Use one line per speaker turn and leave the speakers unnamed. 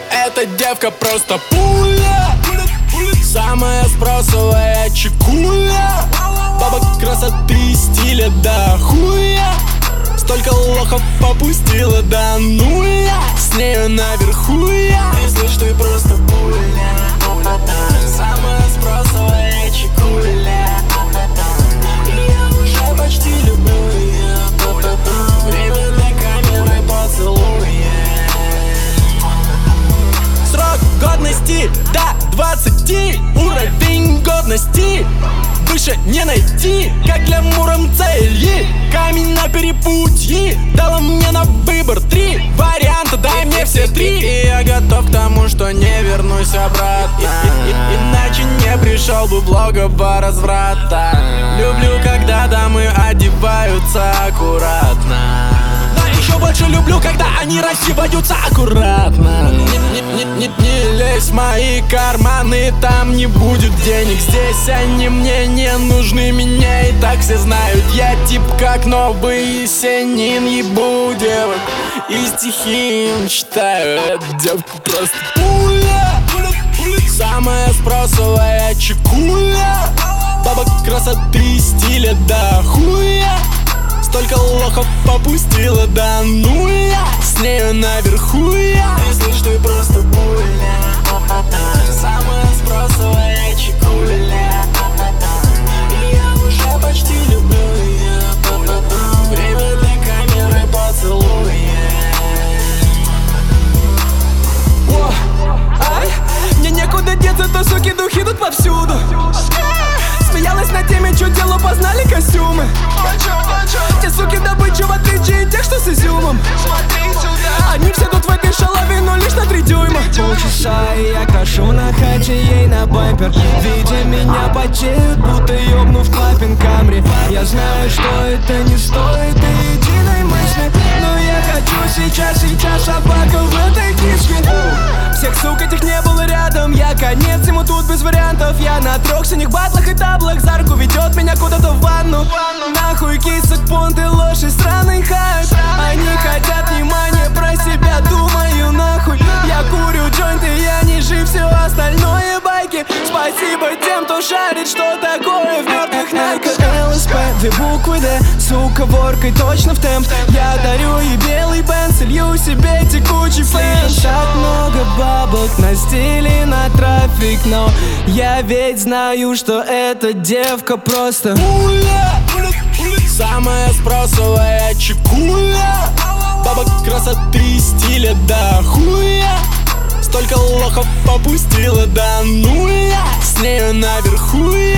эта девка просто пуля. Самая спросовая чекуля. Баба красоты и стиля до хуя. Столько лохов попустила до нуля. С нею наверху я. Ты слышь, ты просто пуля. Самая спросовая чекуля. Я уже почти люблю ее. Время для камеры поцелуя. Срок годности до 20. Уровень годности выше не найти, как для муром цели. Камень на перепутье дала мне на выбор 3 варианта, дай мне все 3. И я готов к тому, что не вернусь обратно. Иначе не пришел бы блогова разврата. Люблю, когда дамы одеваются аккуратно. Но еще больше люблю, когда они раздеваются аккуратно. Не лезь в мои карманы, там не будет денег. Здесь они мне не нужны, меня и так все знают. Я тип как новый Есенин, ебу девок и стихи им читаю. Эта девка просто пуля. Самая спросовая чекуля. Баба красоты и стиля до хуя. Столько лохов попустила до нуля. С нею наверху я. Ты слышь, ты просто пуля. Самая спросовая чекуля. Я уже почти люблю ее. Время для камеры поцелуя.
Ай, мне некуда деться, то суки духи тут повсюду. Смеялась на теме, что дело, познали костюмы. Те суки добычу, в отличие от тех, что с изюмом. Они все тут в этой шалаве, но лишь на 3 дюйма. Полчаса и я крашу на хаче ей на бампер. Видя меня потеют, будто ёбнув клапин Камри. Я знаю, что это не стоит и единой мысли, но я хочу сейчас собака в этой книжке. Всех сук этих не было рядом, я конец ему тут без вариантов. Я на 3 синих батлах и таблах, за руку ведет меня куда-то в ванну. Нахуй кисок, понты, ложь и странный хайп. Они хотят внимания, про себя думаю нахуй. Я курю джойнты, я не жив, все остальное байки. Спасибо тем, кто шарит, что такое в мертвых найках. ЛСП, 2 буквы Д, сука, воркой точно в темп. Я дарю ей белый бенз, лью себе текучий фэн. Так много бабок на стиле, на трафик, но я ведь знаю, что эта девка просто
пуля. Самая спросовая чекуля. Баба красоты и стиля до хуя. Столько лохов попустила до нуля. С нею наверху